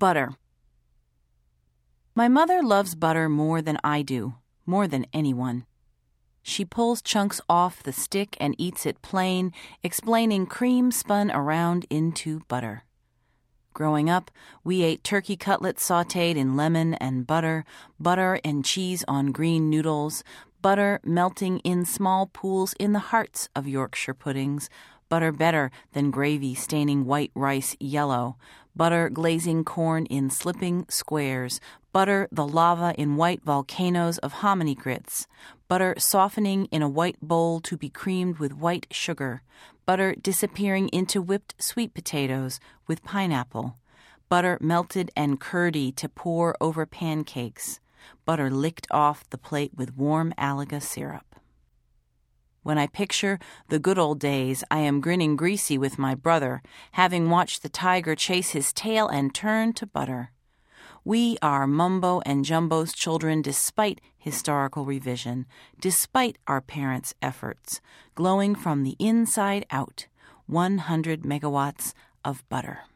Butter. My mother loves butter more than I do, more than anyone. She pulls chunks off the stick and eats it plain, explaining cream spun around into butter. Growing up, we ate turkey cutlets sautéed in lemon and butter and cheese on green noodles, butter melting in small pools in the hearts of Yorkshire puddings, butter better than gravy staining white rice yellow, butter glazing corn in slipping squares, butter the lava in white volcanoes of hominy grits, butter softening in a white bowl to be creamed with white sugar, butter disappearing into whipped sweet potatoes with pineapple, butter melted and curdy to pour over pancakes, butter licked off the plate with warm Alaga syrup. When I picture the good old days, I am grinning greasy with my brother, having watched the tiger chase his tail and turn to butter. We are Mumbo and Jumbo's children despite historical revision, despite our parents' efforts, glowing from the inside out, 100 megawatts of butter.